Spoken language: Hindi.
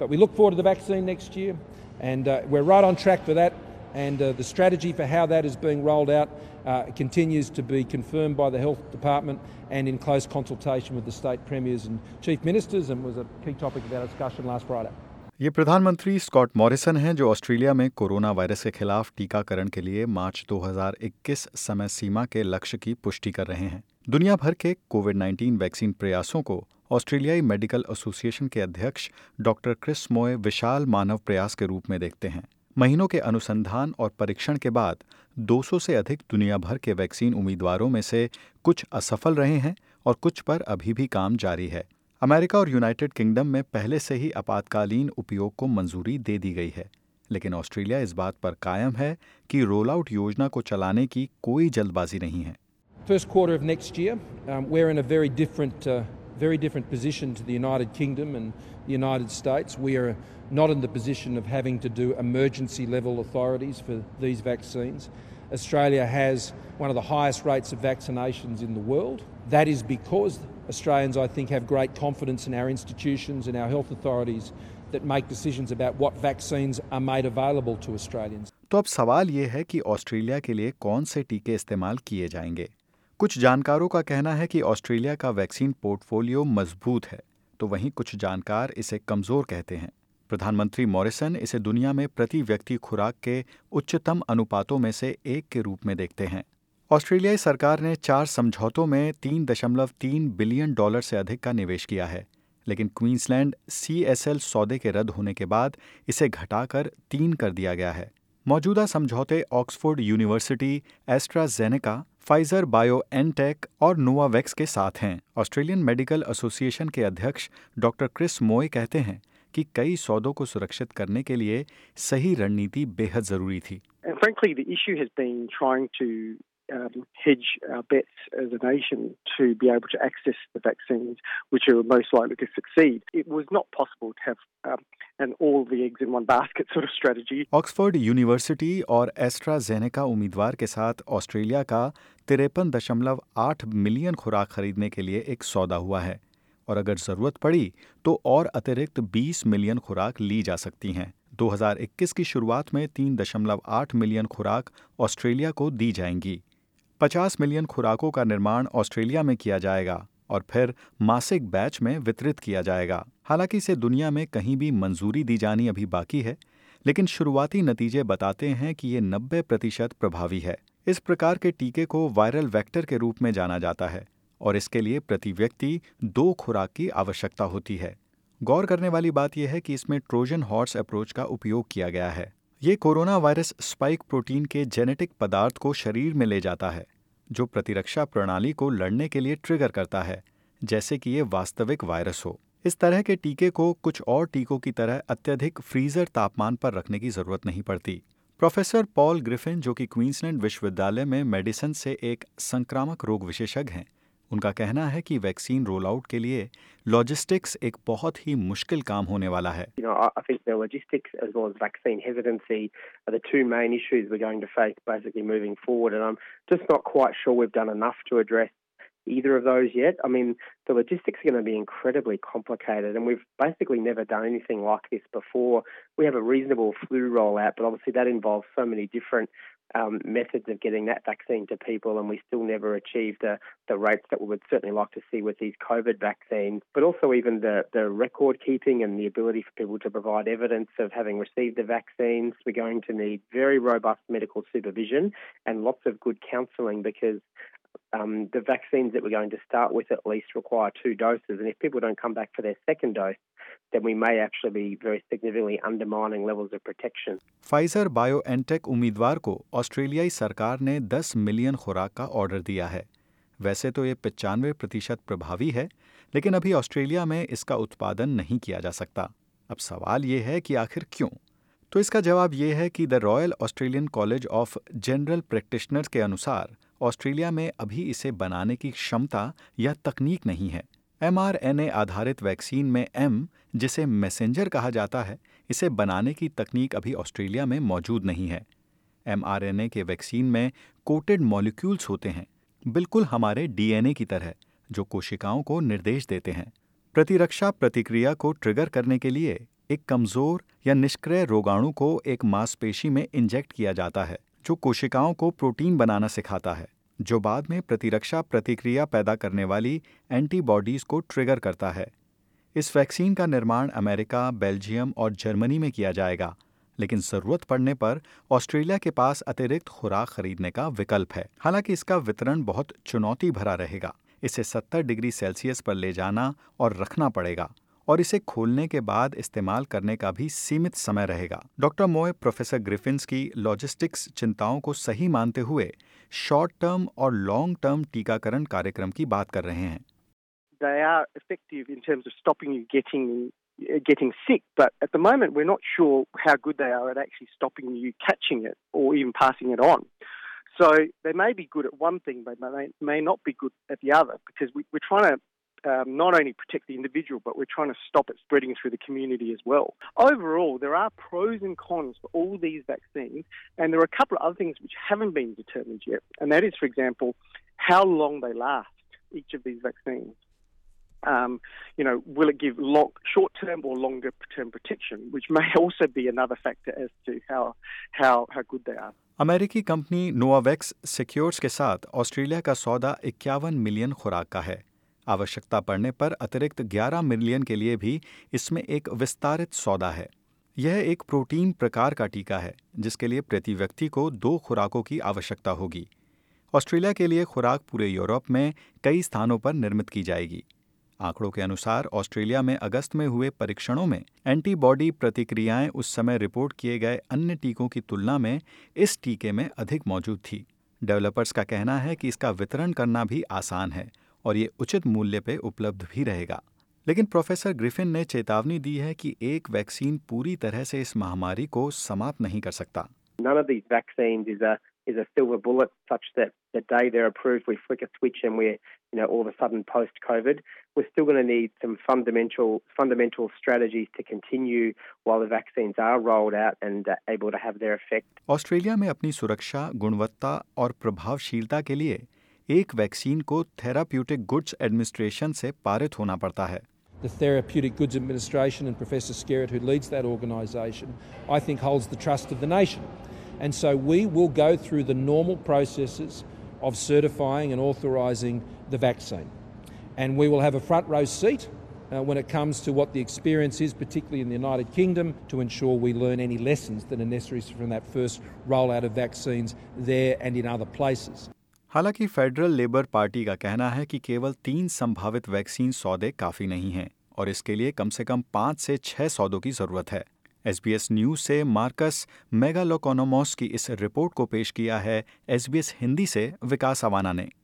But we look forward to the vaccine next year, and we're right on track for that. And the strategy for how that is being rolled out continues to be confirmed by the Health Department and in close consultation with the state premiers and chief ministers, and was a key topic of our discussion last Friday. ये प्रधानमंत्री स्कॉट मॉरिसन हैं जो ऑस्ट्रेलिया में कोरोना वायरस के खिलाफ टीकाकरण के लिए मार्च 2021 समय सीमा के लक्ष्य की पुष्टि कर रहे हैं। दुनिया भर के कोविड-19 वैक्सीन प्रयासों को ऑस्ट्रेलियाई मेडिकल एसोसिएशन के अध्यक्ष डॉक्टर क्रिस मोए विशाल मानव प्रयास के रूप में देखते हैं। महीनों के अनुसंधान और परीक्षण के बाद 200 से अधिक दुनिया भर के वैक्सीन उम्मीदवारों में से कुछ असफल रहे हैं और कुछ पर अभी भी काम जारी है। अमेरिका और यूनाइटेड किंगडम में पहले से ही आपातकालीन उपयोग को मंजूरी दे दी गई है, लेकिन ऑस्ट्रेलिया इस बात पर कायम है कि रोल आउट योजना को चलाने की कोई जल्दबाजी नहीं है। First quarter of next year, we're in a very different position to the United Kingdom and the United States. We are not in the position of having to do emergency level authorities for these vaccines. Australia has one of the highest rates of vaccinations in the world. That is because Australians, I think, have great confidence in our institutions and our health authorities that make decisions about what vaccines are made available to Australians. तो अब सवाल ये है कि ऑस्ट्रेलिया के लिए कौन से टीके इस्तेमाल किए जाएंगे। कुछ जानकारों का कहना है कि ऑस्ट्रेलिया का वैक्सीन पोर्टफोलियो मजबूत है, तो वहीं कुछ जानकार इसे कमजोर कहते हैं। प्रधानमंत्री मॉरिसन इसे दुनिया में प्रति व्यक्ति खुराक के उच्चतम अनुपातों में से एक के रूप में देखते हैं। ऑस्ट्रेलियाई सरकार ने 4 समझौतों में $3.3 बिलियन से अधिक का निवेश किया है, लेकिन क्वींसलैंड CSL सौदे के रद्द होने के बाद इसे घटाकर 3 कर दिया गया है। मौजूदा समझौते Oxford University, AstraZeneca, Pfizer BioNTech और नोवावैक्स के साथ हैं। ऑस्ट्रेलियन मेडिकल एसोसिएशन के अध्यक्ष डॉक्टर क्रिस मोए कहते हैं कि कई सौदों को सुरक्षित करने के लिए सही रणनीति बेहद जरूरी थी। And frankly, the issue has been trying to hedge our bets as a nation to be able to access the vaccines which are most likely to succeed. It was not possible to have an all the eggs in one basket sort of strategy. Oxford University और एस्ट्राजेनेका उम्मीदवार के साथ ऑस्ट्रेलिया का 53.8 मिलियन खुराक खरीदने के लिए एक सौदा हुआ है, और अगर जरूरत पड़ी तो और अतिरिक्त 20 मिलियन खुराक ली जा सकती हैं। 2021 की शुरुआत में 3.8 मिलियन खुराक ऑस्ट्रेलिया को दी जाएंगी। 50 मिलियन खुराकों का निर्माण ऑस्ट्रेलिया में किया जाएगा और फिर मासिक बैच में वितरित किया जाएगा। हालांकि इसे दुनिया में कहीं भी मंजूरी दी जानी अभी बाकी है, लेकिन शुरुआती नतीजे बताते हैं कि ये 90% प्रभावी है। इस प्रकार के टीके को वायरल वेक्टर के रूप में जाना जाता है और इसके लिए प्रति व्यक्ति 2 खुराक की आवश्यकता होती है। गौर करने वाली बात यह है कि इसमें ट्रोजन हॉर्स अप्रोच का उपयोग किया गया है। ये कोरोना वायरस स्पाइक प्रोटीन के जेनेटिक पदार्थ को शरीर में ले जाता है, जो प्रतिरक्षा प्रणाली को लड़ने के लिए ट्रिगर करता है, जैसे कि ये वास्तविक वायरस हो। इस तरह के टीके को कुछ और टीकों की तरह अत्यधिक फ्रीजर तापमान पर रखने की जरूरत नहीं पड़ती। प्रोफेसर पॉल ग्रिफिन, जो कि क्वींसलैंड विश्वविद्यालय में मेडिसिन से एक संक्रामक रोग विशेषज्ञ हैं, उनका कहना है कि वैक्सीन रोल आउट के लिए लॉजिस्टिक्स एक बहुत ही मुश्किल काम होने वाला है। I think the logistics as well as vaccine hesitancy are the two main issues we're going to face basically moving forward, and I'm just not quite sure we've done enough to address either of those yet. I mean, the logistics are going to be incredibly complicated, and we've basically never done anything like this before. We have a reasonable flu rollout, but obviously that involves so many different methods of getting that vaccine to people, and we still never achieve the rates that we would certainly like to see with these COVID vaccines. But also even the record keeping and the ability for people to provide evidence of having received the vaccines. We're going to need very robust medical supervision and lots of good counselling, because the vaccines that we're going to start with at least require 2 doses, and if people don't come back for their second dose, then we may actually be very significantly undermining levels of protection. Pfizer BioNTech उम्मीदवार को ऑस्ट्रेलियाई सरकार ने 10 मिलियन खुराक का ऑर्डर दिया है। वैसे तो ये 95% प्रभावी है, लेकिन अभी ऑस्ट्रेलिया में इसका उत्पादन नहीं किया जा सकता। अब सवाल ये है कि आखिर क्यों? तो इसका जवाब ये है कि the Royal Australian College of General Practitioners के अनुसार ऑस्ट्रेलिया में अभी इसे बनाने की क्षमता या तकनीक नहीं है। mRNA आधारित वैक्सीन में जिसे मैसेंजर कहा जाता है, इसे बनाने की तकनीक अभी ऑस्ट्रेलिया में मौजूद नहीं है। mRNA के वैक्सीन में कोटेड मॉलिक्यूल्स होते हैं, बिल्कुल हमारे DNA की तरह, जो कोशिकाओं को निर्देश देते हैं। प्रतिरक्षा प्रतिक्रिया को ट्रिगर करने के लिए एक कमजोर या निष्क्रिय रोगाणु को एक मांसपेशी में इंजेक्ट किया जाता है, जो कोशिकाओं को प्रोटीन बनाना सिखाता है, जो बाद में प्रतिरक्षा प्रतिक्रिया पैदा करने वाली एंटीबॉडीज को ट्रिगर करता है। इस वैक्सीन का निर्माण अमेरिका, बेल्जियम और जर्मनी में किया जाएगा, लेकिन जरूरत पड़ने पर ऑस्ट्रेलिया के पास अतिरिक्त खुराक खरीदने का विकल्प है। हालांकि इसका वितरण बहुत चुनौती भरा रहेगा। इसे 70 डिग्री सेल्सियस पर ले जाना और रखना पड़ेगा, और इसे खोलने के बाद इस्तेमाल करने का भी सीमित समय रहेगा। डॉक्टर मोए प्रोफेसर ग्रिफिन्स की लॉजिस्टिक्स चिंताओं को सही मानते हुए शॉर्ट टर्म और लॉन्ग टर्म टीकाकरण कार्यक्रम की बात कर रहे हैं। They are effective in terms of stopping you getting sick, but at the moment we're not sure how good they are at actually stopping you catching it or even passing it on. So they may be good at one thing, but they may not be good at the other, because we're trying to not only protect the individual, but we're trying to stop it spreading through the community as well. Overall, there are pros and cons for all these vaccines, and there are a couple of other things which haven't been determined yet, and that is, for example, how long they last, each of these vaccines. Will it give short-term or longer-term protection, which may also be another factor as to how good they are. अमेरिकी कंपनी नोवावैक्स सिक्योर्स के साथ ऑस्ट्रेलिया का सौदा 51 मिलियन खुराक का है। आवश्यकता पड़ने पर अतिरिक्त 11 मिलियन के लिए भी इसमें एक विस्तारित सौदा है। यह एक प्रोटीन प्रकार का टीका है, जिसके लिए प्रति व्यक्ति को 2 खुराकों की आवश्यकता होगी। ऑस्ट्रेलिया के लिए खुराक पूरे यूरोप में कई स्थानों पर निर्मित की जाएगी। आंकड़ों के अनुसार ऑस्ट्रेलिया में अगस्त में हुए परीक्षणों में एंटीबॉडी प्रतिक्रियाएं उस समय रिपोर्ट किए गए अन्य टीकों की तुलना में इस टीके में अधिक मौजूद थी। डेवलपर्स का कहना है कि इसका वितरण करना भी आसान है और ये उचित मूल्य पे उपलब्ध भी रहेगा। लेकिन प्रोफेसर ग्रिफिन ने चेतावनी दी है कि एक वैक्सीन पूरी तरह से इस महामारी को समाप्त नहीं कर सकता। None of these vaccines is a silver bullet such that the day they're approved we flick a switch and we're all of a sudden post-COVID. We're still going to need some fundamental strategies to continue while the vaccines are rolled out and able to have their effect. Australia में अपनी सुरक्षा, गुणवत्ता और प्रभावशीलता के लिए एक वैक्सीन को थेराप्यूटिक गुड्स एडमिनिस्ट्रेशन से पारित होना पड़ता है। The Therapeutic Goods Administration and Professor Skerritt, who leads that organisation, I think holds the trust of the nation. And so we will go through the normal processes of certifying and authorising the vaccine. And we will have a front row seat when it comes to what the experience is, particularly in the United Kingdom, to ensure we learn any lessons that are necessary from that first rollout of vaccines there and in other places. हालांकि फेडरल लेबर पार्टी का कहना है कि केवल 3 संभावित वैक्सीन सौदे काफ़ी नहीं हैं और इसके लिए कम से कम 5 से 6 सौदों की ज़रूरत है। SBS न्यूज़ से मार्कस मेगालोकोनोमोस की इस रिपोर्ट को पेश किया है SBS हिंदी से विकास अवाना ने।